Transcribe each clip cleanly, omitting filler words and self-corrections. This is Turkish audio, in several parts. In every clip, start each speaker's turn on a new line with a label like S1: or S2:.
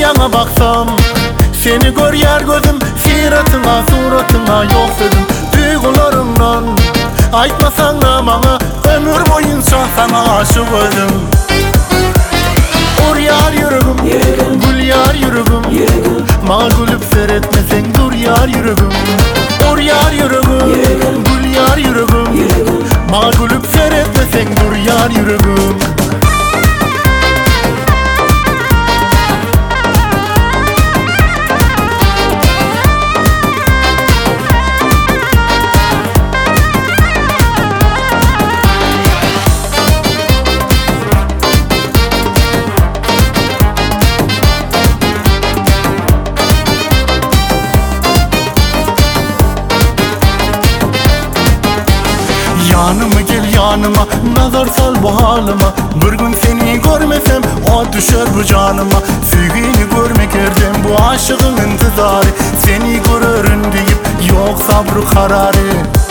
S1: yana baksam, seni gör yer gözüm, siratına suratına yok dedim. Duygularımdan aytmasan da bana, ömür boyunca sana aşık oldum. Or yar yüreğim, gül yar yüreğim, bana gülüp seyretmesen dur yar yüreğim. Or yar yüreğim, gül yar yüreğim, bana gülüp seyretmesen dur yar yüreğim. Yanıma gel yanıma, nazar sal bu halıma. Bir gün seni görmesem o düşer bu canıma. Sevgini görmek erdem bu aşığın intizarı. Seni görürüm deyip yok sabrı kararı.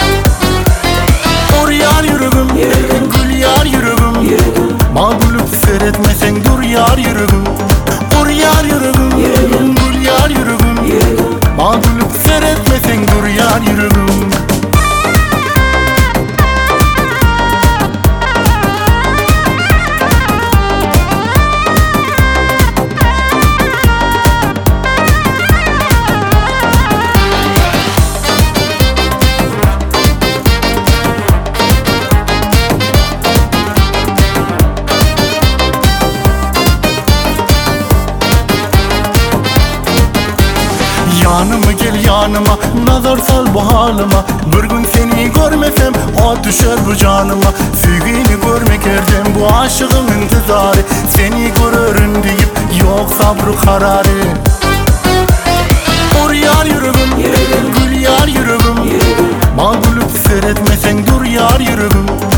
S1: Or yar yüreğim, gül yar yüreğim, bana gülüp seyretmesen dur yar yüreğim. Or yar yüreğim, gül yar yüreğim, bana gülüp seyretmesen dur yar yüreğim. Yanıma gel yanıma, nazar sal bu halıma. Bir gün seni görmesem o düşer bu canıma. Sevgini görmek erdem bu aşığın intizarı. Seni görürüm deyip yok sabrı kararı. Or yar yüreğim, gül yar yüreğim, bana gülüp seyretmesen dur yar yüreğim.